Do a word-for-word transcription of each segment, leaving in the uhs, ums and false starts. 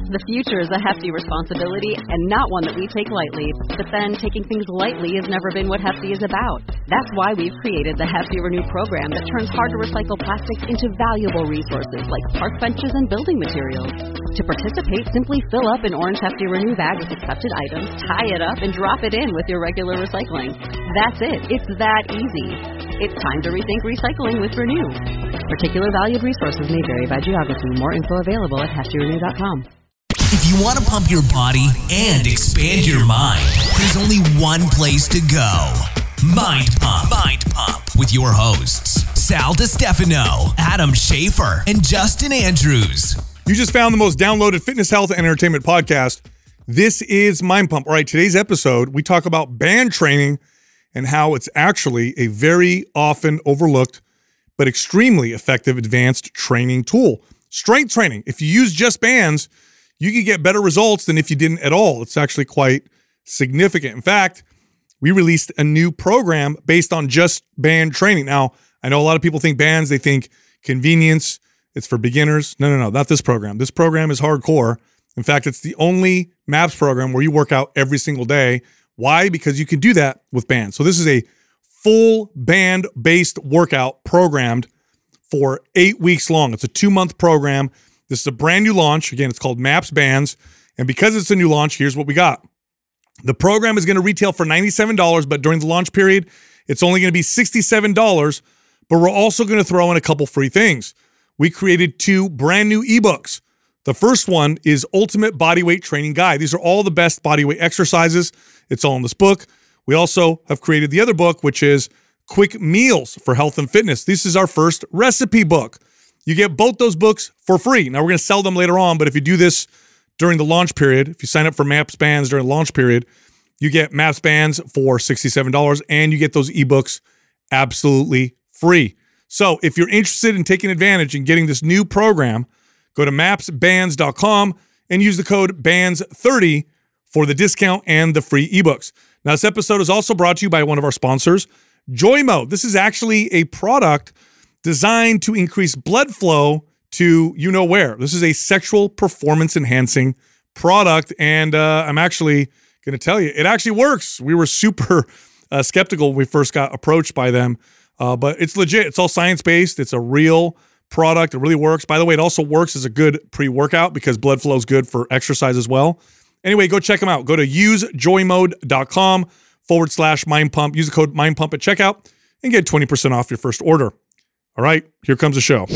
The future is a hefty responsibility and not one that we take lightly. But then taking things lightly has never been what Hefty is about. That's why we've created the Hefty Renew program that turns hard-to-recycle plastics into valuable resources like park benches and building materials. To participate, simply fill up an orange Hefty Renew bag with accepted items, tie it up, and drop it in with your regular recycling. That's it. It's that easy. It's time to rethink recycling with Renew. Particular valued resources may vary by geography. More info available at hefty renew dot com. If you want to pump your body and expand your mind, there's only one place to go. Mind Pump. Mind Pump. With your hosts, Sal DiStefano, Adam Schafer, and Justin Andrews. You just found the most downloaded fitness, health, and entertainment podcast. This is Mind Pump. All right, today's episode, we talk about band training and how it's actually a very often overlooked but extremely effective advanced training tool. Strength training. If you use just bands, you can get better results than if you didn't at all. It's actually quite significant. In fact, we released a new program based on just band training. Now, I know a lot of people think bands, they think convenience, it's for beginners. No, no, no, not this program. This program is hardcore. In fact, it's the only MAPS program where you work out every single day. Why? Because you can do that with bands. So this is a full band-based workout programmed for eight weeks long. It's a two-month program. This is a brand new launch. Again, it's called MAPS Bands. And because it's a new launch, here's what we got. The program is going to retail for ninety-seven dollars, but during the launch period, it's only going to be sixty-seven dollars. But we're also going to throw in a couple free things. We created two brand new ebooks. The first one is Ultimate Bodyweight Training Guide. These are all the best bodyweight exercises. It's all in this book. We also have created the other book, which is Quick Meals for Health and Fitness. This is our first recipe book. You get both those books for free. Now, we're going to sell them later on, but if you do this during the launch period, if you sign up for MAPS Bands during the launch period, you get MAPS Bands for sixty-seven dollars, and you get those ebooks absolutely free. So if you're interested in taking advantage and getting this new program, go to maps bands dot com and use the code bands thirty for the discount and the free ebooks. Now, this episode is also brought to you by one of our sponsors, Joymo. This is actually a product designed to increase blood flow to you know where. This is a sexual performance enhancing product, and uh, I'm actually going to tell you, it actually works. We were super uh, skeptical when we first got approached by them, uh, but it's legit. It's all science-based. It's a real product. It really works. By the way, it also works as a good pre-workout because blood flow is good for exercise as well. Anyway, go check them out. Go to usejoymode.com forward slash mind pump. Use the code mind pump at checkout and get twenty percent off your first order. All right, here comes the show.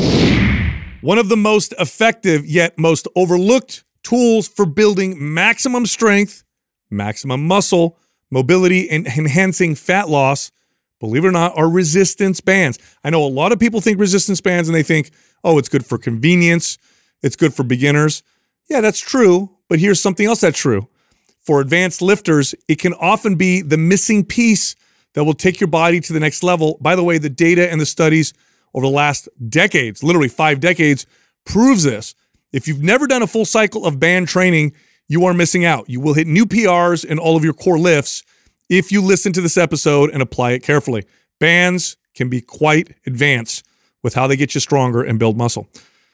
One of the most effective yet most overlooked tools for building maximum strength, maximum muscle, mobility, and enhancing fat loss, believe it or not, are resistance bands. I know a lot of people think resistance bands and they think, oh, it's good for convenience. It's good for beginners. Yeah, that's true. But here's something else that's true. For advanced lifters, it can often be the missing piece that will take your body to the next level. By the way, the data and the studies over the last decades, literally five decades, proves this. If you've never done a full cycle of band training, you are missing out. You will hit new P Rs in all of your core lifts if you listen to this episode and apply it carefully. Bands can be quite advanced with how they get you stronger and build muscle.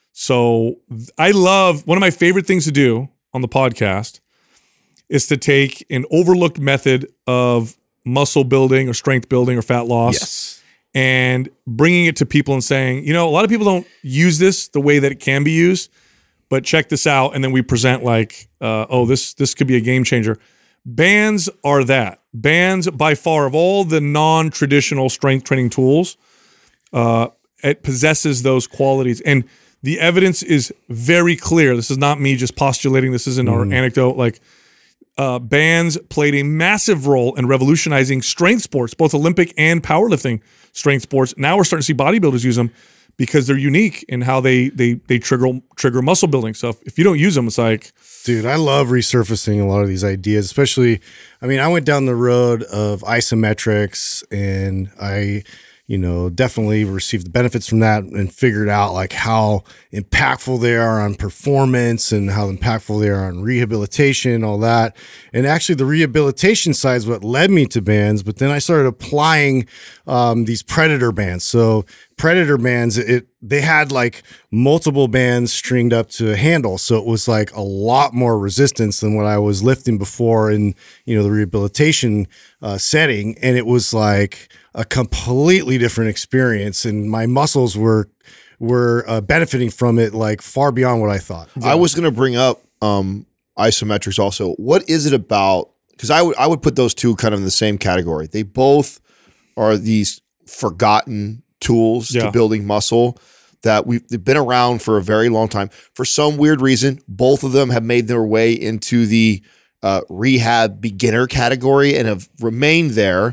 So I love, one of my favorite things to do on the podcast is to take an overlooked method of muscle building or strength building or fat loss yes. and bringing it to people and saying, you know, a lot of people don't use this the way that it can be used, but check this out. And then we present like, uh, oh, this this could be a game changer. Bands are that. Bands, by far, of all the non-traditional strength training tools, uh, it possesses those qualities. And the evidence is very clear. This is not me just postulating. This isn't mm. our anecdote. Like, uh, bands played a massive role in revolutionizing strength sports, both Olympic and powerlifting strength sports. Now we're starting to see bodybuilders use them because they're unique in how they they they trigger trigger muscle building. So if, if you don't use them, it's like, dude, I love resurfacing a lot of these ideas, especially, I mean, I went down the road of isometrics and I, you know, definitely received the benefits from that and figured out like how impactful they are on performance and how impactful they are on rehabilitation, all that. And actually the rehabilitation side is what led me to bands, but then I started applying um, these predator bands. So Predator bands, it they had like multiple bands stringed up to a handle, so it was like a lot more resistance than what I was lifting before in, you know, the rehabilitation uh, setting, and it was like a completely different experience, and my muscles were were uh, benefiting from it like far beyond what I thought. I was going to bring up um, isometrics also. What is it about? Because I would I would put those two kind of in the same category. They both are these forgotten tools Yeah. to building muscle that we've they've been around for a very long time. For some weird reason, both of them have made their way into the uh, rehab beginner category and have remained there.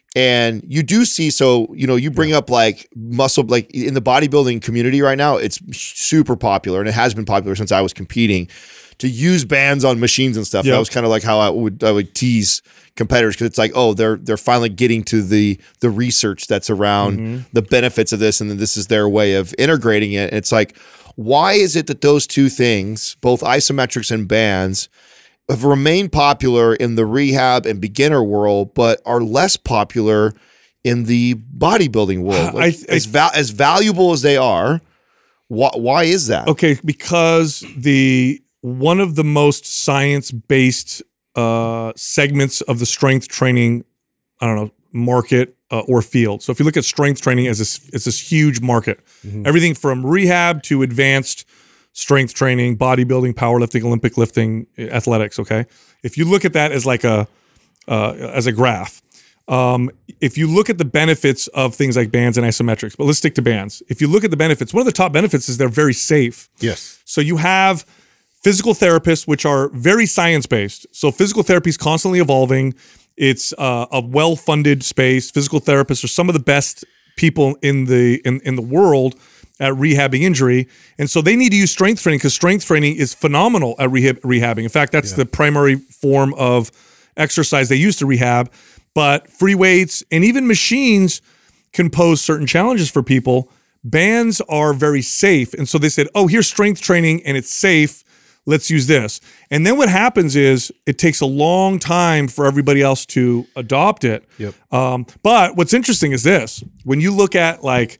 And you do see, so, you know, you bring up like muscle, like in the bodybuilding community right now, it's super popular, and it has been popular since I was competing, to use bands on machines and stuff. Yep. That was kind of like how I would I would tease competitors, because it's like, oh, they're they're finally getting to the the research that's around Mm-hmm. the benefits of this, and then this is their way of integrating it. And it's like, why is it that those two things, both isometrics and bands, have remained popular in the rehab and beginner world, but are less popular in the bodybuilding world? Like, I- I- as val- as valuable as they are, why why is that? Okay, because the one of the most science-based uh, segments of the strength training, I don't know, market uh, or field. So if you look at strength training as this, it's this huge market. Everything from rehab to advanced strength training, bodybuilding, powerlifting, Olympic lifting, athletics. Okay, if you look at that as like a uh, as a graph, um, if you look at the benefits of things like bands and isometrics, but let's stick to bands. If you look at the benefits, one of the top benefits is they're very safe. Yes. So you have physical therapists, which are very science-based. So physical therapy is constantly evolving. It's uh, a well-funded space. Physical therapists are some of the best people in the in, in the world at rehabbing injury. And so they need to use strength training, because strength training is phenomenal at rehab, rehabbing. In fact, that's Yeah. the primary form of exercise they use to rehab. But free weights and even machines can pose certain challenges for people. Bands are very safe. And so they said, oh, here's strength training and it's safe. Let's use this. And then what happens is it takes a long time for everybody else to adopt it. Yep. Um, but what's interesting is this. When you look at like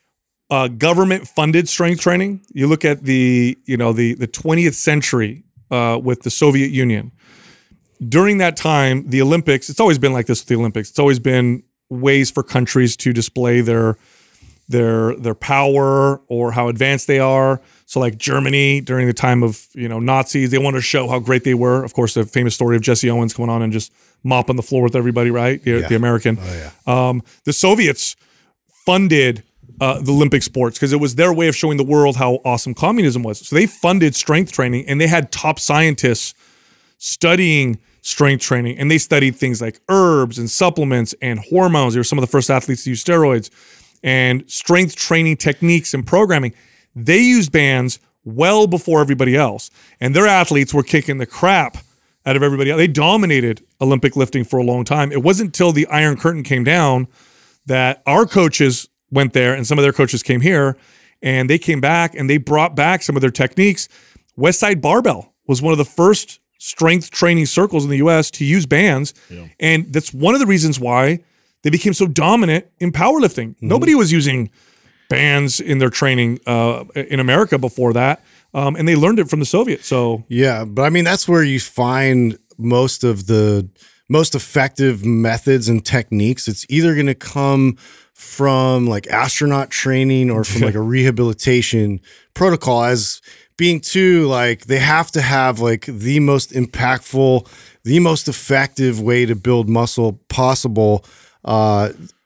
uh, government-funded strength training, you look at the, you know, the, the twentieth century uh, with the Soviet Union. During that time, the Olympics, it's always been like this with the Olympics. It's always been ways for countries to display their their their power or how advanced they are. So like Germany during the time of, you know, Nazis, they wanted to show how great they were. Of course, the famous story of Jesse Owens coming on and just mopping the floor with everybody, right? The, Yeah. the American. Oh, yeah. Um, the Soviets funded uh, the Olympic sports because it was their way of showing the world how awesome communism was. So they funded strength training, and they had top scientists studying strength training, and they studied things like herbs and supplements and hormones. They were some of the first athletes to use steroids and strength training techniques and programming. They used bands well before everybody else, and their athletes were kicking the crap out of everybody else. They dominated Olympic lifting for a long time. It wasn't until the Iron Curtain came down that our coaches went there, and some of their coaches came here, and they came back and they brought back some of their techniques. Westside Barbell was one of the first strength training circles in the U S to use bands. Yeah. And that's one of the reasons why they became so dominant in powerlifting. Mm-hmm. Nobody was using bands in their training uh, in America before that. Um, and they learned it from the Soviets. So Yeah, but I mean, that's where you find most of the most effective methods and techniques. It's either going to come from like astronaut training or from like a rehabilitation protocol, as being too like they have to have like the most impactful, the most effective way to build muscle possible uh,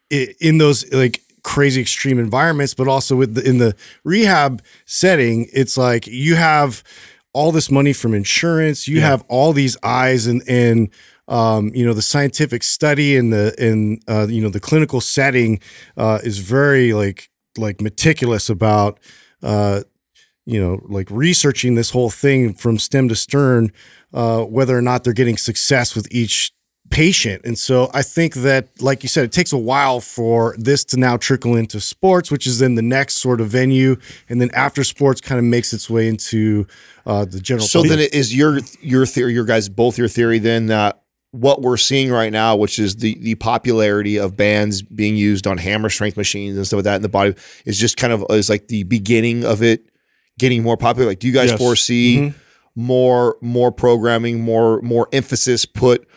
in those like crazy extreme environments, but also with the, in the rehab setting, it's like you have all this money from insurance, you yeah. have all these eyes and and um, you know, the scientific study and the and uh, you know, the clinical setting uh, is very like like meticulous about uh, you know, like researching this whole thing from stem to stern, uh, whether or not they're getting success with each patient. And so I think that, like you said, it takes a while for this to now trickle into sports, which is then the next sort of venue. And then after sports kind of makes its way into uh, the general So public. then is your your theory, your guys, both your theory then that what we're seeing right now, which is the the popularity of bands being used on hammer strength machines and stuff like that in the body, is just kind of is like the beginning of it getting more popular. Like, do you guys Yes. foresee Mhm. more more programming, more more emphasis put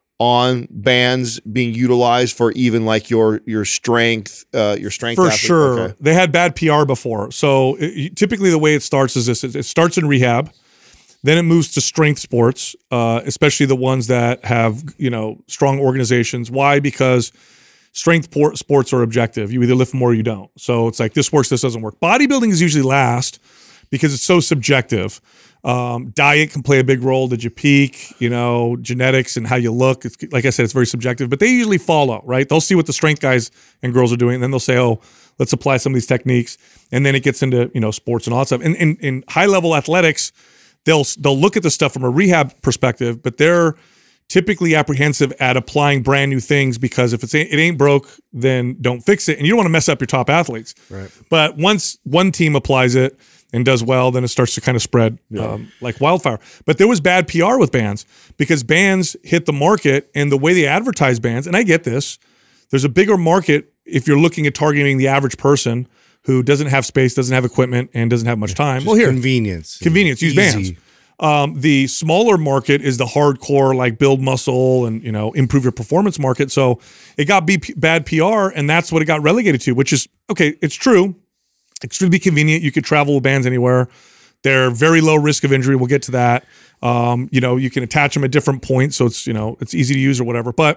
on bands being utilized for even like your your strength, uh, your strength? For athlete? sure. Okay. They had bad P R before. So it, typically the way it starts is this. It it starts in rehab. Then it moves to strength sports, uh, especially the ones that have, you know, strong organizations. Why? Because strength por- sports are objective. You either lift more or you don't. So it's like, this works, this doesn't work. Bodybuilding is usually last because it's so subjective. Um, diet can play a big role. Did you peak? You know, genetics and how you look. It's, like I said, it's very subjective, but they usually follow, right? They'll see what the strength guys and girls are doing, and then they'll say, oh, let's apply some of these techniques. And then it gets into, you know, sports and all that stuff. And in, in high-level athletics, they'll they'll look at the stuff from a rehab perspective, but they're typically apprehensive at applying brand new things because if it's it ain't broke, then don't fix it. And you don't want to mess up your top athletes. Right. But once one team applies it and does well, then it starts to kind of spread um, like wildfire. But there was bad P R with bands because bands hit the market and the way they advertise bands, and I get this, there's a bigger market if you're looking at targeting the average person who doesn't have space, doesn't have equipment, and doesn't have much time. Just Well, here, convenience. convenience, use bands. Easy. Um, the smaller market is the hardcore, like build muscle and, you know, improve your performance market. So it got B- bad P R, and that's what it got relegated to, which is, okay, it's true. Extremely convenient. You could travel with bands anywhere. They're very low risk of injury. We'll get to that. Um, you know, you can attach them at different points, so it's, you know, it's easy to use or whatever. But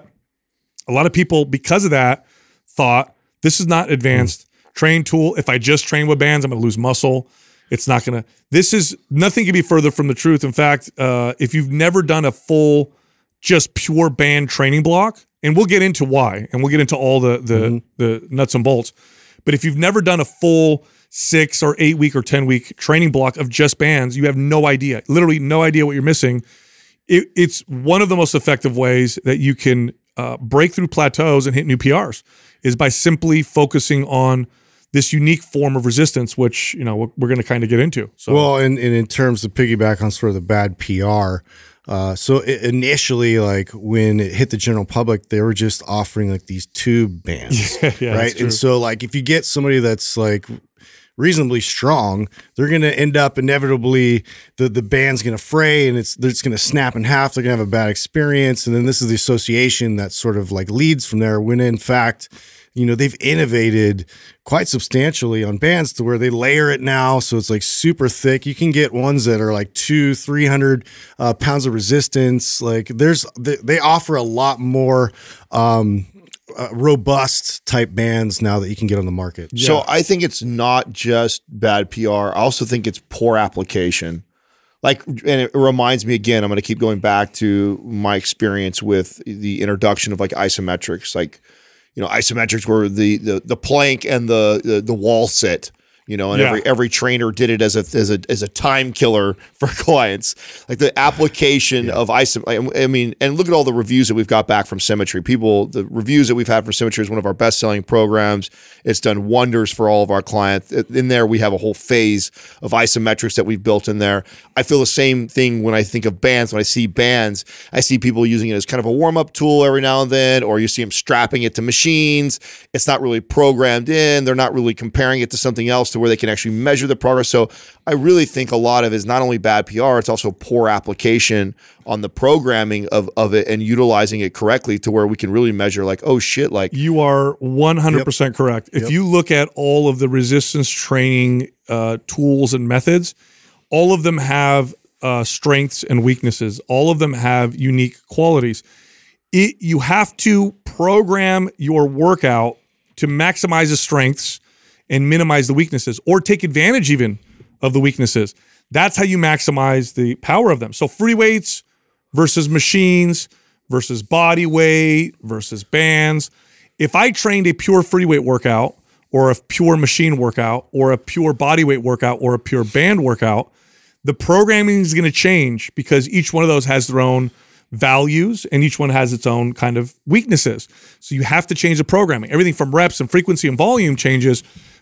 a lot of people, because of that, thought this is not advanced. Train tool. If I just train with bands, I'm going to lose muscle. It's not going to, this is, nothing can be further from the truth. In fact, uh, if you've never done a full, just pure band training block, and we'll get into why, and we'll get into all the, the, mm-hmm. the nuts and bolts. But if you've never done a full six or eight week or ten week training block of just bands, you have no idea, literally no idea what you're missing. It, it's one of the most effective ways that you can uh, break through plateaus and hit new P Rs is by simply focusing on this unique form of resistance, which, you know, we're, we're going to kind of get into. So, well, and, and in terms of piggyback on sort of the bad P R, uh, so it, initially, like when it hit the general public, they were just offering like these tube bands, yeah, yeah, right? And so, like, if you get somebody that's like reasonably strong, they're going to end up inevitably the the band's going to fray and it's it's going to snap in half. They're going to have a bad experience, and then this is the association that sort of like leads from there. When in fact, you know, they've innovated quite substantially on bands to where they layer it now. So it's like super thick. You can get ones that are like two, three hundred uh, pounds of resistance. Like there's, they, they offer a lot more um, uh, robust type bands now that you can get on the market. Yeah. So I think it's not just bad P R. I also think it's poor application. Like, and it reminds me again, I'm going to keep going back to my experience with the introduction of like isometrics, like, you know, isometrics were the the the plank and the the, the wall sit, you know, and yeah. every every trainer did it as a as a as a time killer for clients. Like the application yeah. of isom, I mean, and look at all the reviews that we've got back from Symmetry. People, the reviews that we've had for Symmetry is one of our best selling programs. It's done wonders for all of our clients. In there, we have a whole phase of isometrics that we've built in there. I feel the same thing when I think of bands. When I see bands, I see people using it as kind of a warm-up tool every now and then, or you see them strapping it to machines. It's not really programmed in. They're not really comparing it to something else to where they can actually measure the progress. So I really think a lot of it is not only bad P R, it's also poor application on the programming of, of it and utilizing it correctly to where we can really measure like, oh shit, like you are one hundred percent yep. correct. If yep. you look at all of the resistance training uh, tools and methods, all of them have uh, strengths and weaknesses. All of them have unique qualities. It, you have to program your workout to maximize the strengths and minimize the weaknesses, or take advantage even of the weaknesses. That's how you maximize the power of them. So free weights versus machines versus body weight versus bands. If I trained a pure free weight workout or a pure machine workout or a pure body weight workout or a pure band workout, the programming is going to change because each one of those has their own values and each one has its own kind of weaknesses. So you have to change the programming. Everything from reps and frequency and volume changes,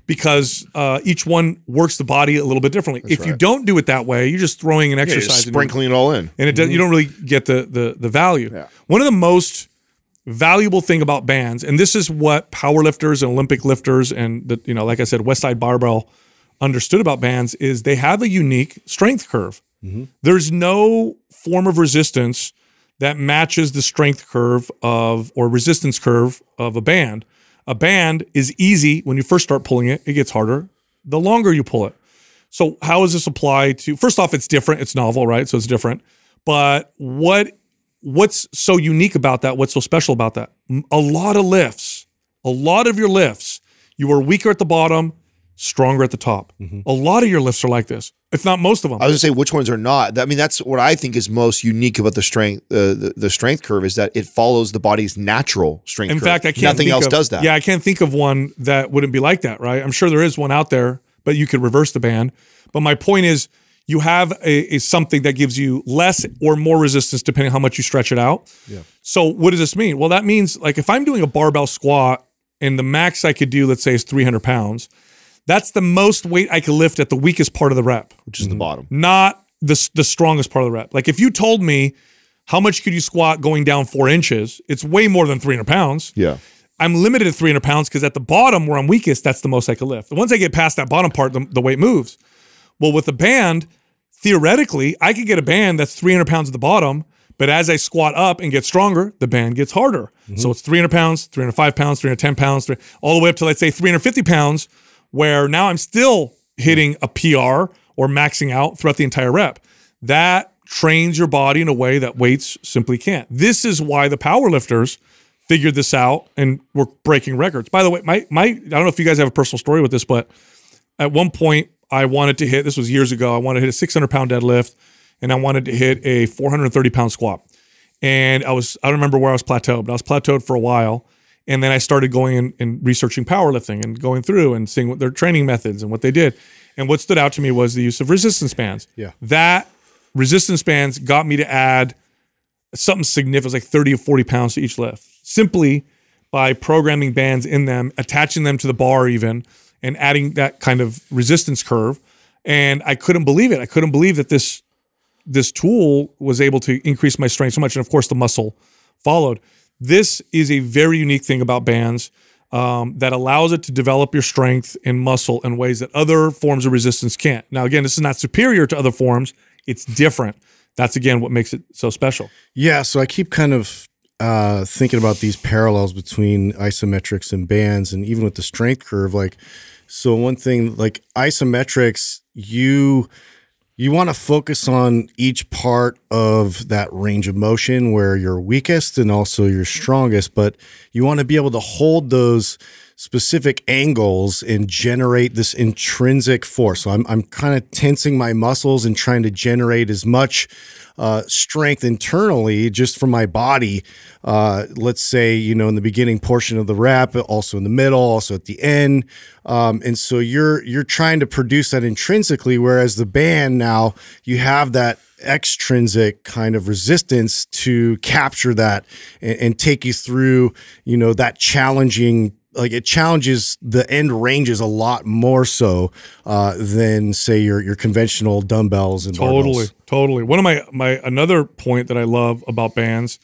because uh, each one works the body a little bit differently. That's if right. you don't do it that way, you're just throwing an Yeah, you're exercise, just sprinkling it all in, and it does, you don't really get the the the value. Yeah. One of the most valuable thing about bands, and this is what powerlifters and Olympic lifters and the, you know, like I said, Westside Barbell understood about bands, is they have a unique strength curve. Mm-hmm. There's no form of resistance that matches the strength curve of or resistance curve of a band. A band is easy when you first start pulling it. It gets harder the longer you pull it. So how does this apply to? First off, it's different. It's novel, right? So it's different. But what what's so unique about that? What's so special about that? A lot of lifts, a lot of your lifts, you are weaker at the bottom, stronger at the top. Mm-hmm. A lot of your lifts are like this, if not most of them. I was gonna say which ones are not. I mean, that's what I think is most unique about the strength, uh, the, the strength curve is that it follows the body's natural strength In curve. fact, I can't Nothing think else of, does that. Yeah, I can't think of one that wouldn't be like that, right? I'm sure there is one out there, but you could reverse the band. But my point is, you have a, a something that gives you less or more resistance depending on how much you stretch it out. Yeah. So what does this mean? Well, that means like if I'm doing a barbell squat and the max I could do, let's say, is three hundred pounds, that's the most weight I could lift at the weakest part of the rep, Which is the bottom. not the, the strongest part of the rep. Like if you told me how much could you squat going down four inches, it's way more than three hundred pounds. Yeah. I'm limited at three hundred pounds because at the bottom where I'm weakest, that's the most I could lift. Once I get past that bottom part, the, the weight moves. Well, with a band, theoretically, I could get a band that's three hundred pounds at the bottom, but as I squat up and get stronger, the band gets harder. Mm-hmm. So it's three hundred pounds, three hundred five pounds, three hundred ten pounds, three, all the way up to, let's say, three hundred fifty pounds, where now I'm still hitting a P R or maxing out throughout the entire rep. That trains your body in a way that weights simply can't. This is why the powerlifters figured this out and were breaking records. By the way, my my I don't know if you guys have a personal story with this, but at one point I wanted to hit, this was years ago, I wanted to hit a six hundred pound deadlift and I wanted to hit a four hundred thirty pound squat. And I was, I don't remember where I was plateaued, but I was plateaued for a while. And then I started going and, and researching powerlifting and going through and seeing what their training methods and what they did. And what stood out to me was the use of resistance bands. Yeah. That resistance bands got me to add something significant, it was like thirty or forty pounds to each lift, simply by programming bands in them, attaching them to the bar even, and adding that kind of resistance curve. And I couldn't believe it. I couldn't believe that this this tool was able to increase my strength so much. And of course, the muscle followed. This is a very unique thing about bands um, that allows it to develop your strength and muscle in ways that other forms of resistance can't. Now, again, this is not superior to other forms. It's different. That's, again, what makes it so special. Yeah, so I keep kind of uh, thinking about these parallels between isometrics and bands, and even with the strength curve. Like, so one thing, like isometrics, you you want to focus on each part of that range of motion where you're weakest and also you're strongest, but you want to be able to hold those specific angles and generate this intrinsic force. So I'm I'm kind of tensing my muscles and trying to generate as much uh, strength internally just from my body. Uh, let's say, you know, in the beginning portion of the rep, but also in the middle, also at the end. Um, and so you're you're trying to produce that intrinsically, whereas the band now, you have that extrinsic kind of resistance to capture that and, and take you through, you know, that challenging. Like it challenges the end ranges a lot more so uh, than say your your conventional dumbbells and Totally, barbells. totally. One of my my another point that I love about bands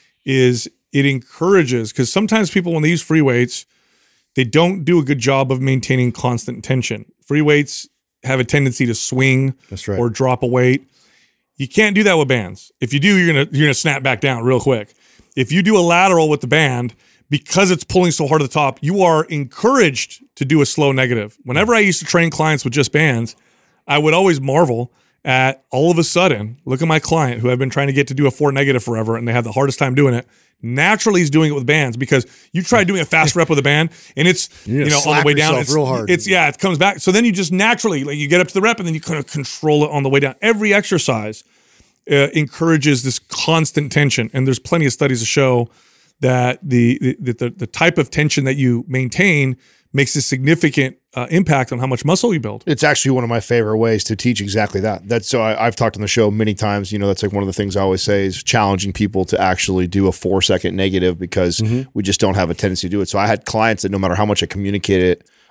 is it encourages, because sometimes people when they use free weights, they don't do a good job of maintaining constant tension. Free weights have a tendency to swing That's right. or drop a weight. You can't do that with bands. If you do, you're gonna you're gonna snap back down real quick. If you do a lateral with the band, because it's pulling so hard at the top, you are encouraged to do a slow negative. Whenever I used to train clients with just bands, I would always marvel at all of a sudden, look at my client who I've been trying to get to do a four negative forever, and they have the hardest time doing it. Naturally, he's doing it with bands, because you try doing a fast rep with a band, and it's You're you gonna know on the slap way down, yourself it's real hard. It's yeah, it comes back. So then you just naturally like you get up to the rep, and then you kind of control it on the way down. Every exercise uh, encourages this constant tension, and there's plenty of studies to show that the the, the the type of tension that you maintain makes a significant uh, impact on how much muscle you build. It's actually one of my favorite ways to teach exactly that. That's so I, I've talked on the show many times. You know, that's like one of the things I always say is challenging people to actually do a four second negative, because mm-hmm. we just don't have a tendency to do it. So I had clients that no matter how much I communicated it,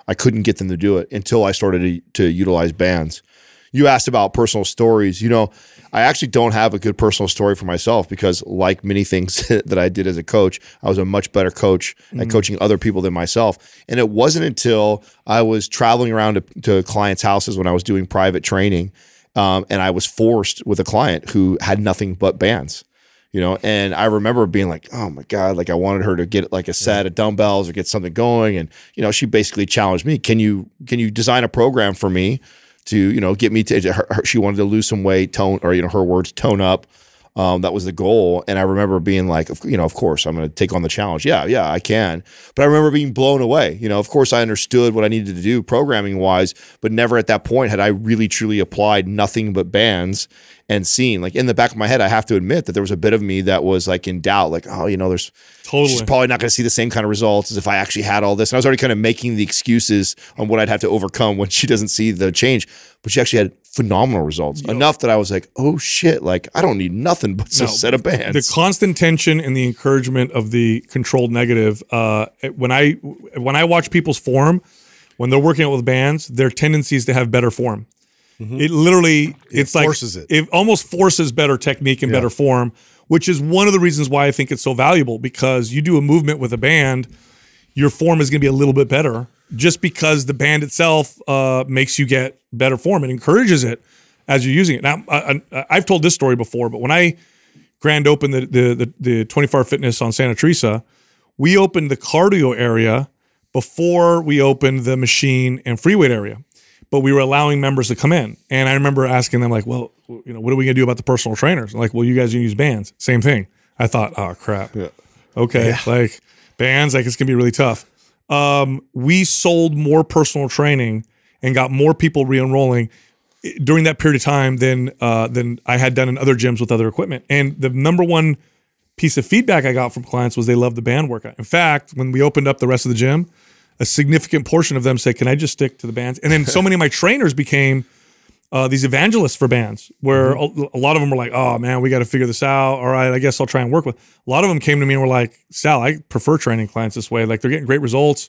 I couldn't get them to do it until I started to, to utilize bands. You asked about personal stories. You know, I actually don't have a good personal story for myself because, like many things that I did as a coach, I was a much better coach mm-hmm. at coaching other people than myself. And it wasn't until I was traveling around to, to clients' houses when I was doing private training, um, and I was forced with a client who had nothing but bands. You know, and I remember being like, oh my God, like I wanted her to get like a set of dumbbells or get something going. And, you know, she basically challenged me. Can you, can you design a program for me to, you know, get me to, her, her, she wanted to lose some weight, tone, or, you know, her words, tone up. Um, that was the goal. And I remember being like, you know, of course I'm going to take on the challenge. Yeah, yeah, I can. But I remember being blown away. You know, of course I understood what I needed to do programming wise, but never at that point had I really truly applied nothing but bands and seen, like in the back of my head, I have to admit that there was a bit of me that was like in doubt, like, oh, you know, there's totally. She's probably not going to see the same kind of results as if I actually had all this. And I was already kind of making the excuses on what I'd have to overcome when she doesn't see the change. But she actually had phenomenal results, Yo. enough that I was like, oh shit, like I don't need nothing but no, a set of bands. The constant tension and the encouragement of the controlled negative. Uh, when I when I watch people's form, when they're working out with bands, their tendency is to have better form. Mm-hmm. It literally, it's it like forces it. it almost forces better technique and yeah. better form, which is one of the reasons why I think it's so valuable, because you do a movement with a band, your form is going to be a little bit better just because the band itself uh, makes you get better form and encourages it as you're using it. Now, I, I, I've told this story before, but when I grand opened the, the, the, the twenty-four hour fitness on Santa Teresa, we opened the cardio area before we opened the machine and free weight area. But we were allowing members to come in. And I remember asking them like, well, you know, what are we going to do about the personal trainers? Like, well, you guys can use bands. Same thing. I thought, oh, crap. Yeah. Okay. Yeah. Like bands, like it's going to be really tough. Um, we sold more personal training and got more people re-enrolling during that period of time than, uh, than I had done in other gyms with other equipment. And the number one piece of feedback I got from clients was they loved the band workout. In fact, when we opened up the rest of the gym, a significant portion of them say, can I just stick to the bands? And then so many of my trainers became uh, these evangelists for bands, where mm-hmm. a, a lot of them were like, oh man, we got to figure this out. All right, I guess I'll try and work with. A lot of them came to me and were like, Sal, I prefer training clients this way. Like they're getting great results.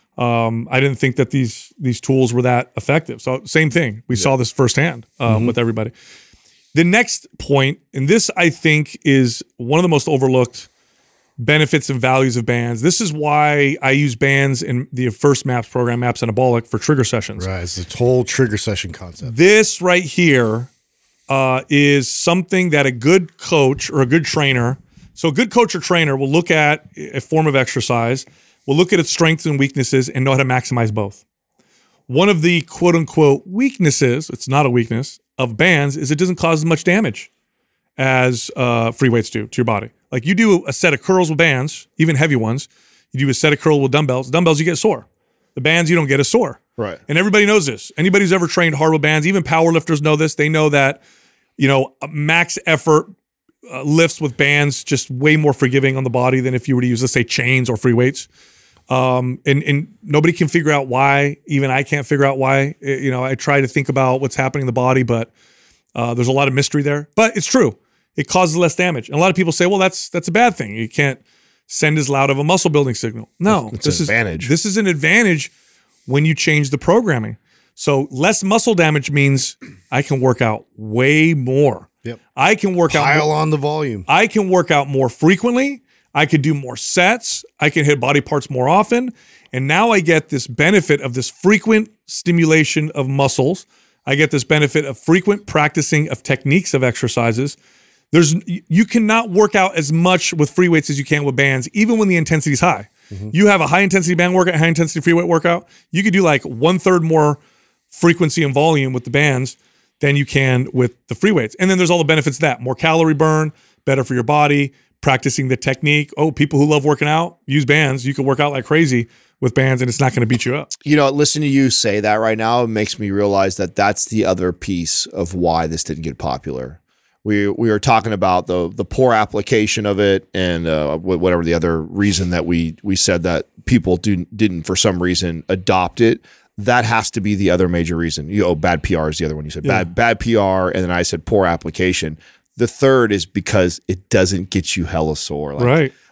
Um, I didn't think that these these tools were that effective. So same thing. We yeah. saw this firsthand um, mm-hmm. with everybody. The next point, and this I think is one of the most overlooked benefits and values of bands. This is why I use bands in the first MAPS program, MAPS Anabolic, for trigger sessions. Right, it's the whole trigger session concept. This right here uh, is something that a good coach or a good trainer, so a good coach or trainer will look at a form of exercise, will look at its strengths and weaknesses and know how to maximize both. One of the quote unquote weaknesses, it's not a weakness, of bands is it doesn't cause as much damage as uh, free weights do to your body. Like you do a set of curls with bands, even heavy ones. You do a set of curls with dumbbells. Dumbbells, you get sore. The bands, you don't get as sore. Right. And everybody knows this. Anybody who's ever trained hard with bands, even power lifters know this. They know that, you know, max effort uh, lifts with bands just way more forgiving on the body than if you were to use, let's say, chains or free weights. Um, and, and nobody can figure out why. Even I can't figure out why. It, you know, I try to think about what's happening in the body, but uh, there's a lot of mystery there. But it's true. It causes less damage. And a lot of people say, well, that's that's a bad thing. You can't send as loud of a muscle building signal. No, it's this an is advantage. This is an advantage when you change the programming. So less muscle damage means I can work out way more. Yep. I can work Pile out Pile on the volume. I can work out more frequently. I could do more sets. I can hit body parts more often. And now I get this benefit of this frequent stimulation of muscles. I get this benefit of frequent practicing of techniques of exercises. There's you cannot work out as much with free weights as you can with bands, even when the intensity is high. Mm-hmm. You have a high intensity band workout, high intensity free weight workout. You could do like one third more frequency and volume with the bands than you can with the free weights. And then there's all the benefits of that: more calorie burn, better for your body, practicing the technique. Oh, people who love working out use bands. You can work out like crazy with bands, and it's not going to beat you up. You know, listening to you say that right now, it makes me realize that that's the other piece of why this didn't get popular. We we were talking about the the poor application of it, and uh, whatever the other reason that we we said that people do, didn't for some reason adopt it. That has to be the other major reason. You know, bad P R is the other one. You said yeah. bad bad P R, and then I said poor application. The third is because it doesn't get you hella sore. Like, right.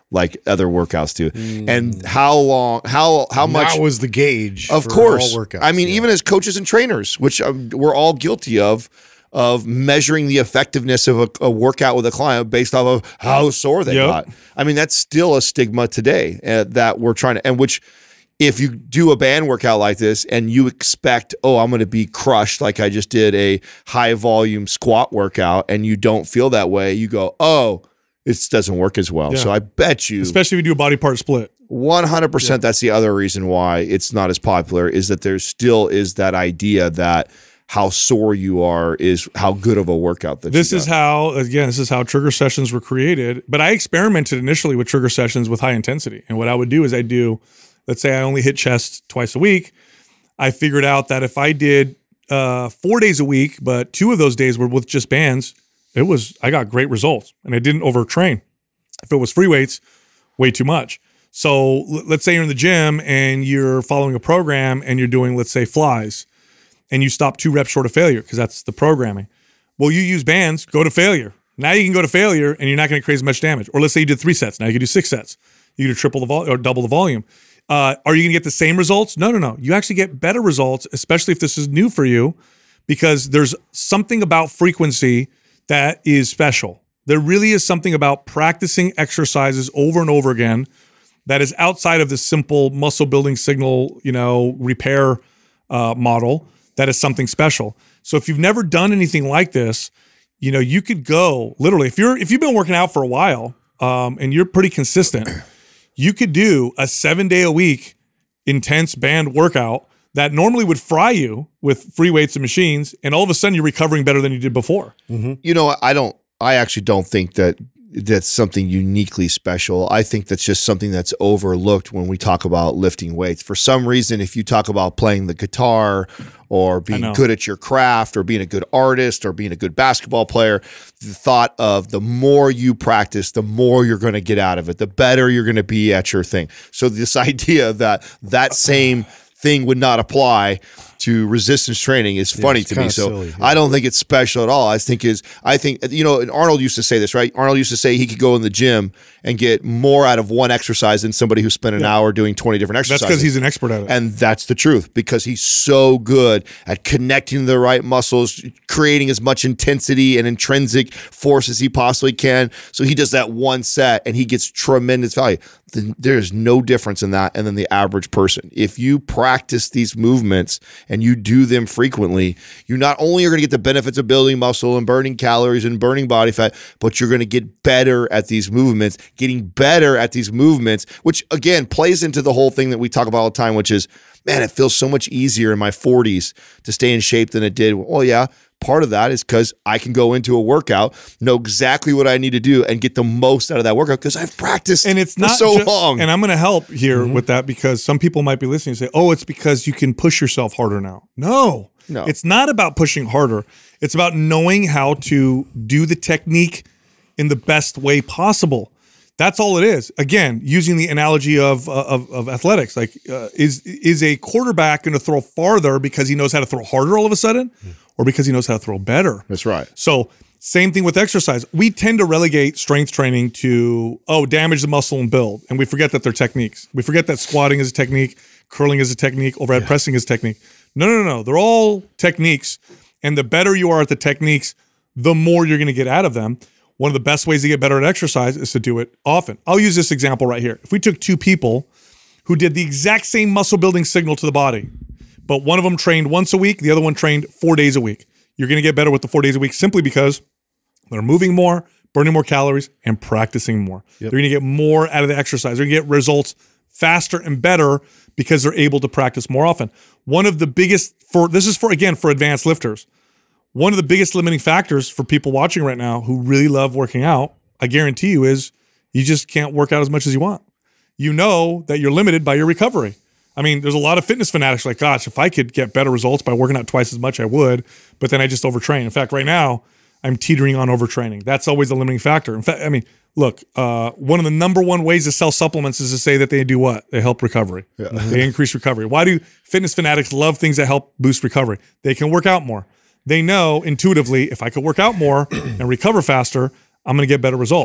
like other workouts do. Mm. And how long, how how and much that was the gauge. Of for course. all workouts, I mean, yeah. even as coaches and trainers, which um, we're all guilty of, of measuring the effectiveness of a, a workout with a client based off of how sore they Yep. got. I mean, that's still a stigma today uh, that we're trying to, and which if you do a band workout like this and you expect, oh, I'm going to be crushed like I just did a high volume squat workout, and you don't feel that way, you go, oh, it doesn't work as well. Yeah. So I bet you, Especially if you do a body part split. one hundred percent that's the other reason why it's not as popular, is that there still is that idea that how sore you are is how good of a workout that This you is got. how, again, this is how trigger sessions were created. But I experimented initially with trigger sessions with high intensity. And what I would do is I do, let's say I only hit chest twice a week. I figured out that if I did uh, four days a week, but two of those days were with just bands, it was, I got great results and I didn't overtrain. If it was free weights, way too much. So l- let's say you're in the gym and you're following a program and you're doing, let's say, flies, and you stop two reps short of failure because that's the programming. Well, you use bands, go to failure. Now you can go to failure and you're not going to create as much damage. Or let's say you did three sets. Now you can do six sets. You can do triple the vol- or double the volume. Uh, are you going to get the same results? No, no, no. You actually get better results, especially if this is new for you, because there's something about frequency that is special. There really is something about practicing exercises over and over again that is outside of the simple muscle building signal, you know, repair uh, model. That is something special. So if you've never done anything like this, you know, you could go literally, if you're, if you've been working out for a while um, and you're pretty consistent, you could do a seven day a week intense band workout that normally would fry you with free weights and machines. And all of a sudden you're recovering better than you did before. Mm-hmm. You know, I don't, I actually don't think that that's something uniquely special. I think that's just something that's overlooked when we talk about lifting weights. For some reason, if you talk about playing the guitar or being good at your craft or being a good artist or being a good basketball player, the thought of the more you practice, the more you're going to get out of it, the better you're going to be at your thing. So this idea that that same thing would not apply to resistance training is funny yeah, to me. So silly, yeah. I don't think it's special at all. I think is I think you know, and Arnold used to say this, right? Arnold used to say he could go in the gym and get more out of one exercise than somebody who spent an yeah. hour doing twenty different exercises. That's because he's an expert at it. And that's the truth, because he's so good at connecting the right muscles, creating as much intensity and intrinsic force as he possibly can. So he does that one set and he gets tremendous value. There's no difference in that and then the average person. If you practice these movements and you do them frequently, you not only are going to get the benefits of building muscle and burning calories and burning body fat, but you're going to get better at these movements. Getting better at these movements, which again plays into the whole thing that we talk about all the time, which is, man, it feels so much easier in my forties to stay in shape than it did. Well, yeah. Part of that is because I can go into a workout, know exactly what I need to do, and get the most out of that workout because I've practiced and it's for not so ju- long. And I'm going to help here mm-hmm. with that, because some people might be listening and say, oh, it's because you can push yourself harder now. No, no, it's not about pushing harder. It's about knowing how to do the technique in the best way possible. That's all it is. Again, using the analogy of uh, of, of athletics, like uh, is is a quarterback going to throw farther because he knows how to throw harder all of a sudden, or because he knows how to throw better? That's right. So same thing with exercise. We tend to relegate strength training to, oh, damage the muscle and build, and we forget that they're techniques. We forget that squatting is a technique, curling is a technique, overhead yeah. pressing is a technique. No, no, no, no. They're all techniques, and the better you are at the techniques, the more you're going to get out of them. One of the best ways to get better at exercise is to do it often. I'll use this example right here. If we took two people who did the exact same muscle building signal to the body, but one of them trained once a week, the other one trained four days a week, you're going to get better with the four days a week simply because they're moving more, burning more calories, and practicing more. Yep. They're going to get more out of the exercise. They're going to get results faster and better because they're able to practice more often. One of the biggest, for this is for, again, for advanced lifters, one of the biggest limiting factors for people watching right now who really love working out, I guarantee you, is you just can't work out as much as you want. You know that you're limited by your recovery. I mean, there's a lot of fitness fanatics like, gosh, if I could get better results by working out twice as much, I would, but then I just overtrain. In fact, right now, I'm teetering on overtraining. That's always the limiting factor. In fact, I mean, look, uh, one of the number one ways to sell supplements is to say that they do what? They help recovery. Yeah. They increase recovery. Why do fitness fanatics love things that help boost recovery? They can work out more. They know intuitively, if I could work out more and recover faster, I'm going to get better results.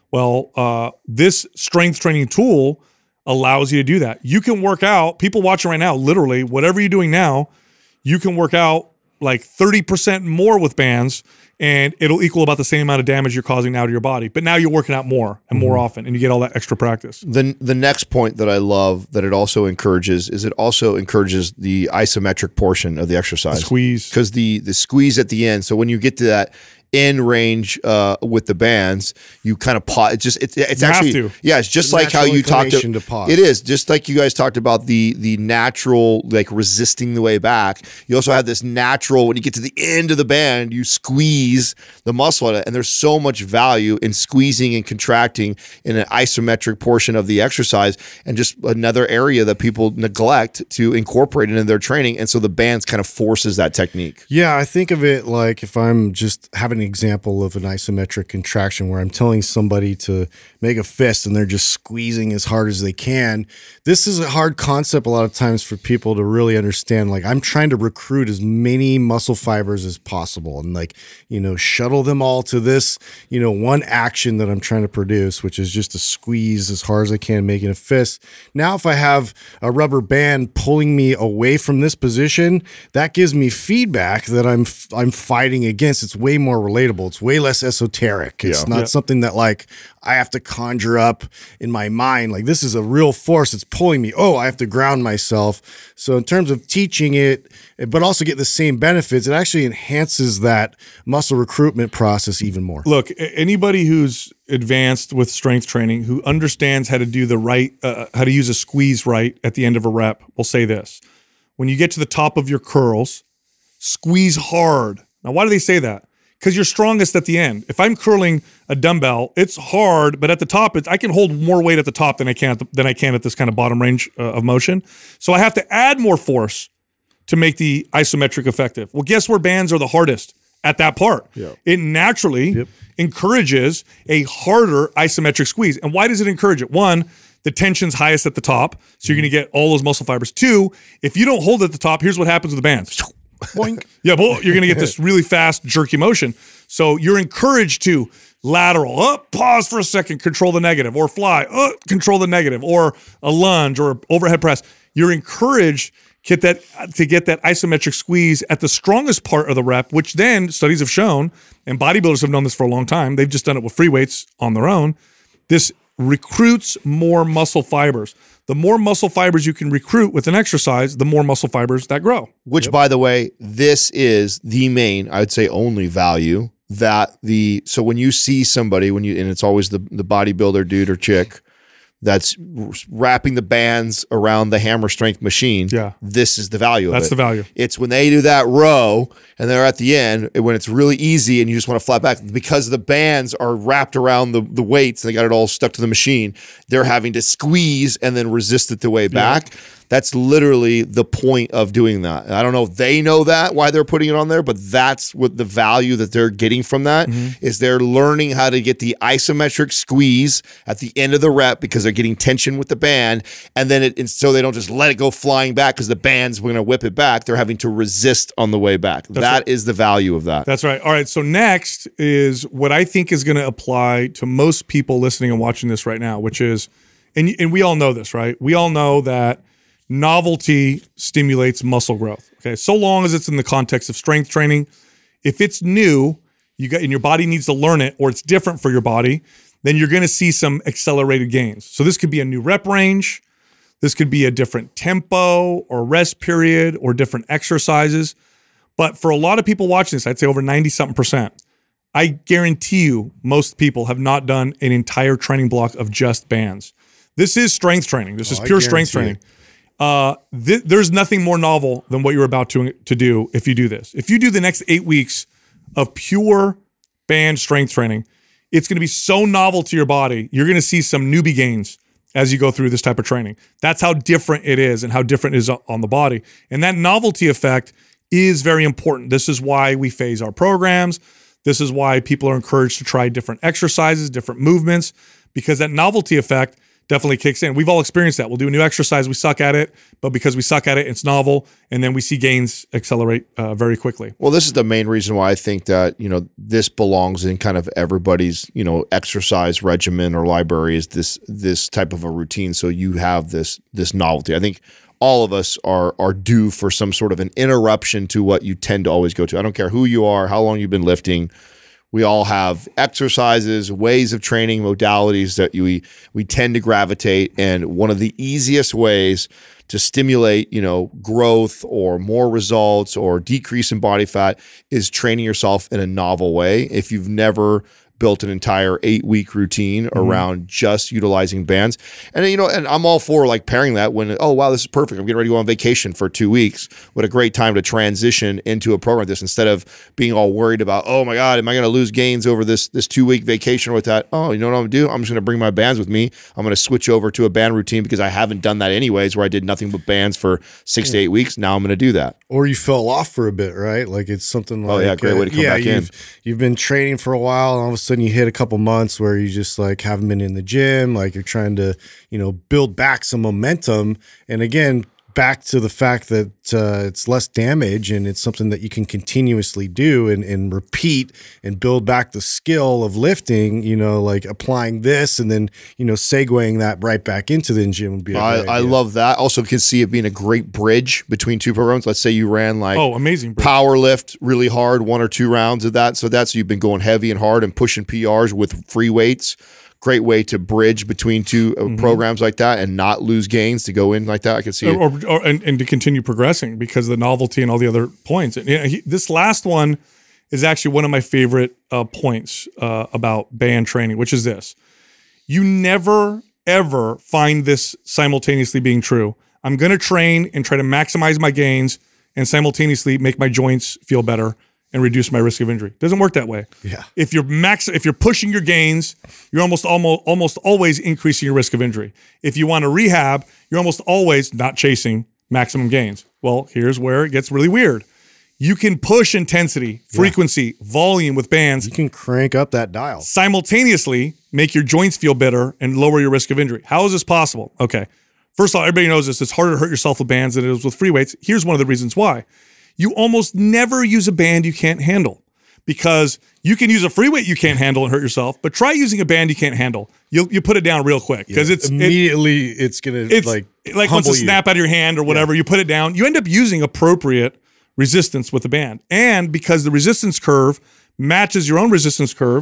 Well, uh, this strength training tool allows you to do that. You can work out, people watching right now, literally, whatever you're doing now, you can work out like thirty percent more with bands, and it'll equal about the same amount of damage you're causing now to your body. But now you're working out more and more mm-hmm. often, and you get all that extra practice. The, the next point that I love that it also encourages is it also encourages the isometric portion of the exercise. The squeeze. Because the, the squeeze at the end, so when you get to that end range uh, with the bands, you kind of pause. It just it's it's you actually have to. yeah, it's just the like how you talked to, to pause. It is just like you guys talked about the the natural like resisting the way back. You also have this natural when you get to the end of the band, you squeeze the muscle at it, and there's so much value in squeezing and contracting in an isometric portion of the exercise, and just another area that people neglect to incorporate into their training, and so the bands kind of forces that technique. Yeah, I think of it like if I'm just having an example of an isometric contraction where I'm telling somebody to make a fist and they're just squeezing as hard as they can. This is a hard concept a lot of times for people to really understand. Like, I'm trying to recruit as many muscle fibers as possible and like, you know, shuttle them all to this, you know, one action that I'm trying to produce, which is just to squeeze as hard as I can, making a fist. Now, if I have a rubber band pulling me away from this position, that gives me feedback that I'm I'm fighting against. It's way more relatable. It's way less esoteric. It's Yeah. not Yeah. something that like I have to conjure up in my mind. Like, this is a real force. It's pulling me. Oh, I have to ground myself. So in terms of teaching it, but also get the same benefits, it actually enhances that muscle recruitment process even more. Look, a- anybody who's advanced with strength training, who understands how to do the right, uh, how to use a squeeze right at the end of a rep, will say this. When you get to the top of your curls, squeeze hard. Now, why do they say that? Because you're strongest at the end. If I'm curling a dumbbell, it's hard, but at the top, it's, I can hold more weight at the top than I can at the, than I can at this kind of bottom range uh, of motion. So I have to add more force to make the isometric effective. Well, guess where bands are the hardest? At that part. Yep. It naturally Yep. encourages a harder isometric squeeze. And why does it encourage it? One, the tension's highest at the top, so you're going to get all those muscle fibers. Two, if you don't hold at the top, here's what happens with the bands. Boink. Yeah, but you're going to get this really fast, jerky motion. So you're encouraged to lateral, up, pause for a second, control the negative, or fly, uh, control the negative, or a lunge, or overhead press. You're encouraged get that to get that isometric squeeze at the strongest part of the rep, which then studies have shown, and bodybuilders have known this for a long time. They've just done it with free weights on their own. This recruits more muscle fibers. The more muscle fibers you can recruit with an exercise, the more muscle fibers that grow. Which, yep. by the way, this is the main, I would say only value that the, so when you see somebody, when you, and it's always the, the bodybuilder dude or chick that's wrapping the bands around the hammer strength machine, yeah. this is the value That's of it. the value. It's when they do that row and they're at the end, when it's really easy and you just want to flat back, because the bands are wrapped around the, the weights and they got it all stuck to the machine, they're having to squeeze and then resist it the way back. Yeah. That's literally the point of doing that. And I don't know if they know that, why they're putting it on there, but that's what the value that they're getting from that mm-hmm. is they're learning how to get the isometric squeeze at the end of the rep because they're getting tension with the band. And then it, and so they don't just let it go flying back because the band's going to whip it back. They're having to resist on the way back. That's that right. is the value of that. That's right. All right. So next is what I think is going to apply to most people listening and watching this right now, which is, and, and we all know this, right? We all know that novelty stimulates muscle growth. Okay, so long as it's in the context of strength training. If it's new, you got and your body needs to learn it, or it's different for your body, then you're going to see some accelerated gains. So this could be a new rep range, this could be a different tempo or rest period or different exercises. But for a lot of people watching this, I'd say over ninety something percent, I guarantee you most people have not done an entire training block of just bands. This is strength training. This oh, is pure strength it. training. Uh, th- there's nothing more novel than what you're about to, to do if you do this. If you do the next eight weeks of pure band strength training, it's going to be so novel to your body. You're going to see some newbie gains as you go through this type of training. That's how different it is and how different it is on the body. And that novelty effect is very important. This is why we phase our programs. This is why people are encouraged to try different exercises, different movements, because that novelty effect definitely kicks in. We've all experienced that. We'll do a new exercise, we suck at it, but because we suck at it, it's novel, and then we see gains accelerate uh, very quickly. Well, this is the main reason why I think that, you know, this belongs in kind of everybody's, you know, exercise regimen or library, is this this type of a routine. So you have this this novelty. I think all of us are are due for some sort of an interruption to what you tend to always go to. I don't care who you are, how long you've been lifting. We all have exercises, ways of training, modalities that we we tend to gravitate. And one of the easiest ways to stimulate, you know, growth or more results or decrease in body fat is training yourself in a novel way. If you've never built an entire eight week routine mm-hmm. around just utilizing bands. And, you know, and I'm all for like pairing that when, oh, wow, this is perfect. I'm getting ready to go on vacation for two weeks. What a great time to transition into a program like this, instead of being all worried about, oh my God, am I going to lose gains over this, this two week vacation with that? Oh, you know what I'm going to do? I'm just going to bring my bands with me. I'm going to switch over to a band routine because I haven't done that anyways, where I did nothing but bands for six yeah. to eight weeks. Now I'm going to do that. Or you fell off for a bit, right? Like it's something like, oh yeah, great way to come uh, yeah, back you've, in. You've been training for a while, and all of a sudden you hit a couple months where you just like haven't been in the gym, like you're trying to, you know, build back some momentum. And again, back to the fact that uh, it's less damage and it's something that you can continuously do and, and repeat and build back the skill of lifting, you know, like applying this and then, you know, segueing that right back into the gym would be a I, I love that. Also can see it being a great bridge between two programs. Let's say you ran like oh, amazing bridge. Power lift really hard, one or two rounds of that. So that's, you've been going heavy and hard and pushing P Rs with free weights. Great way to bridge between two uh, mm-hmm. programs like that and not lose gains, to go in like that. I can see it. Or, or, and, and to continue progressing because of the novelty and all the other points. And, you know, he, this last one is actually one of my favorite uh, points uh, about band training, which is this. You never, ever find this simultaneously being true. I'm going to train and try to maximize my gains and simultaneously make my joints feel better and reduce my risk of injury. Doesn't work that way. Yeah. If you're max, if you're pushing your gains, you're almost almost almost always increasing your risk of injury. If you want to rehab, you're almost always not chasing maximum gains. Well, here's where it gets really weird. You can push intensity, frequency, yeah. volume with bands. You can crank up that dial. Simultaneously make your joints feel better and lower your risk of injury. How is this possible? Okay. First of all, everybody knows this. It's harder to hurt yourself with bands than it is with free weights. Here's one of the reasons why. You almost never use a band you can't handle, because you can use a free weight you can't handle and hurt yourself, but try using a band you can't handle. You'll you put it down real quick because yeah, it's immediately it, it's gonna it's like like once a snap out of your hand or whatever, yeah. you put it down. You end up using appropriate resistance with the band, and because the resistance curve matches your own resistance curve,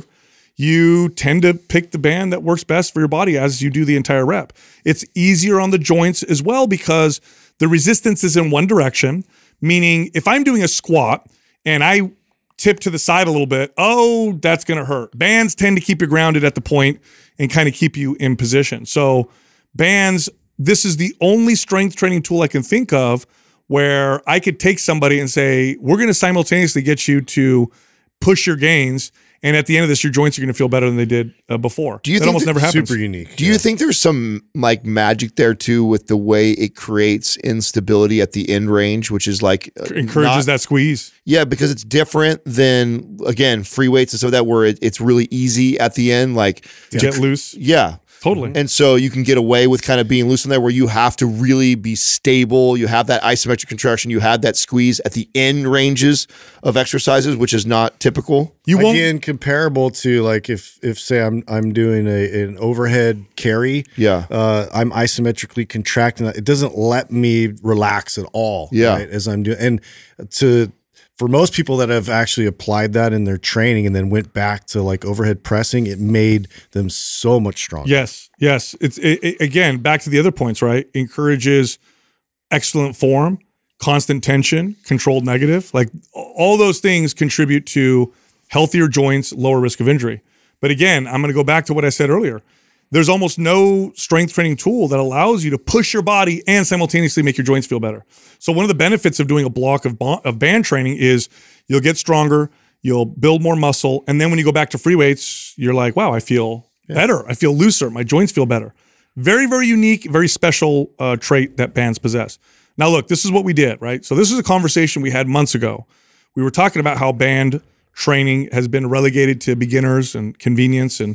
you tend to pick the band that works best for your body as you do the entire rep. It's easier on the joints as well because the resistance is in one direction. Meaning, if I'm doing a squat and I tip to the side a little bit, oh, that's going to hurt. Bands tend to keep you grounded at the point and kind of keep you in position. So bands, this is the only strength training tool I can think of where I could take somebody and say, we're going to simultaneously get you to push your gains, and at the end of this, your joints are going to feel better than they did uh, before. Do you that think almost that, never happens. Super unique. Do yeah. you think there's some like magic there too with the way it creates instability at the end range, which is like uh, encourages not, that squeeze? Yeah, because it's different than again free weights and stuff like that where it, it's really easy at the end, like to get loose. Yeah. Totally. And so you can get away with kind of being loose in there where you have to really be stable. You have that isometric contraction. You have that squeeze at the end ranges of exercises, which is not typical. You won't Again, comparable to like if, if say I'm I'm doing a, an overhead carry. Yeah. Uh, I'm isometrically contracting. It doesn't let me relax at all. Yeah. Right, as I'm doing. And to... For most people that have actually applied that in their training and then went back to like overhead pressing, it made them so much stronger. Yes, yes. It's it, it, again, back to the other points, right? Encourages excellent form, constant tension, controlled negative. Like all those things contribute to healthier joints, lower risk of injury. But again, I'm going to go back to what I said earlier. There's almost no strength training tool that allows you to push your body and simultaneously make your joints feel better. So one of the benefits of doing a block of, of band training is you'll get stronger, you'll build more muscle, and then when you go back to free weights, you're like, wow, I feel yeah. better. I feel looser. My joints feel better. Very, very unique, very special uh, trait that bands possess. Now look, this is what we did, right? So this is a conversation we had months ago. We were talking about how band training has been relegated to beginners and convenience and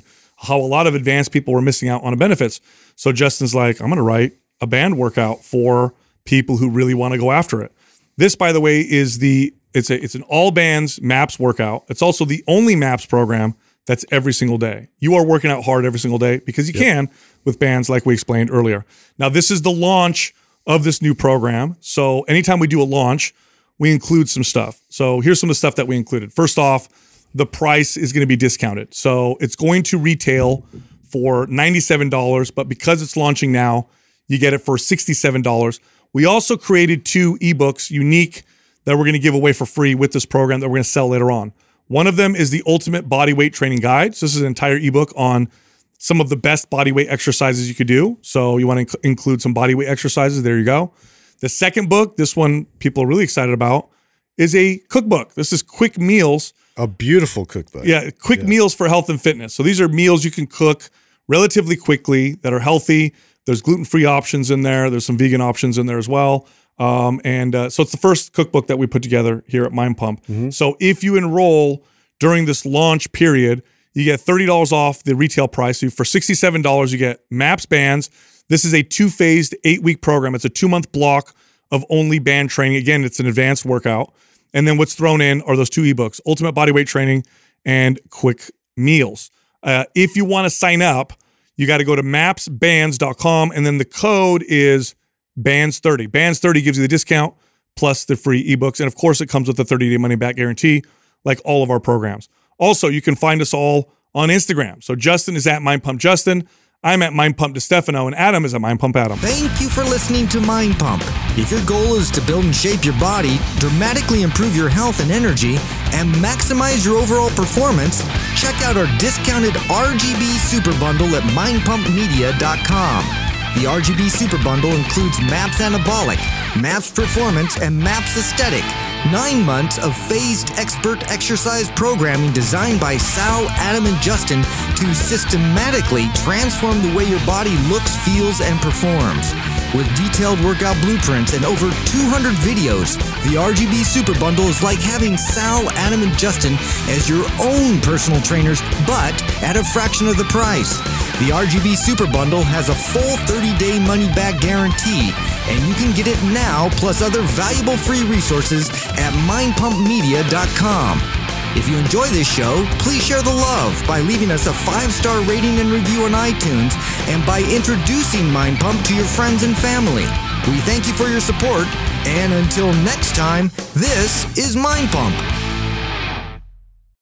how a lot of advanced people were missing out on the benefits. So Justin's like, I'm going to write a band workout for people who really want to go after it. This, by the way, is the it's a it's an all bands MAPS workout. It's also the only MAPS program that's every single day. You are working out hard every single day because you yep. can with bands like we explained earlier. Now, this is the launch of this new program. So anytime we do a launch, we include some stuff. So here's some of the stuff that we included. First off, the price is going to be discounted. So it's going to retail for ninety-seven dollars, but because it's launching now, you get it for sixty-seven dollars. We also created two ebooks, unique, that we're going to give away for free with this program that we're going to sell later on. One of them is the Ultimate Body Weight Training Guide. So this is an entire ebook on some of the best body weight exercises you could do. So you want to inc- include some body weight exercises. There you go. The second book, this one people are really excited about, is a cookbook. This is quick meals. A beautiful cookbook. Yeah, quick yeah. meals for health and fitness. So these are meals you can cook relatively quickly that are healthy. There's gluten-free options in there. There's some vegan options in there as well. Um, and uh, so it's the first cookbook that we put together here at Mind Pump. Mm-hmm. So if you enroll during this launch period, you get thirty dollars off the retail price. So for sixty-seven dollars, you get MAPS bands. This is a two-phased, eight-week program. It's a two-month block of only band training. Again, it's an advanced workout. And then what's thrown in are those two ebooks, Ultimate Body Weight Training and Quick Meals. Uh, if you want to sign up, you got to go to maps bands dot com, and then the code is bands thirty. bands thirty gives you the discount plus the free ebooks. And of course, it comes with a thirty-day money-back guarantee, like all of our programs. Also, you can find us all on Instagram. So Justin is at Mind Pump Justin. I'm at Mind Pump DeStefano, and Adam is at Mind Pump Adam. Thank you for listening to Mind Pump. If your goal is to build and shape your body, dramatically improve your health and energy, and maximize your overall performance, check out our discounted R G B Super Bundle at mind pump media dot com. The R G B Super Bundle includes MAPS Anabolic, MAPS Performance, and MAPS Aesthetic. Nine months of phased expert exercise programming designed by Sal, Adam, and Justin to systematically transform the way your body looks, feels, and performs. With detailed workout blueprints and over two hundred videos, the R G B Super Bundle is like having Sal, Adam, and Justin as your own personal trainers, but at a fraction of the price. The R G B Super Bundle has a full thirty-day money-back guarantee, and you can get it now plus other valuable free resources at mind pump media dot com. If you enjoy this show, please share the love by leaving us a five-star rating and review on iTunes and by introducing Mind Pump to your friends and family. We thank you for your support, and until next time, this is Mind Pump.